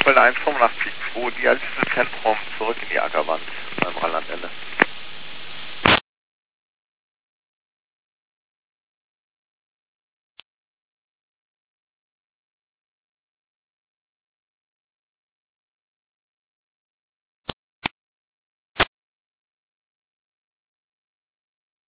Köln 185 2, Dialysezentrum, zurück in die Ackerwand beim Rheinland-Ende.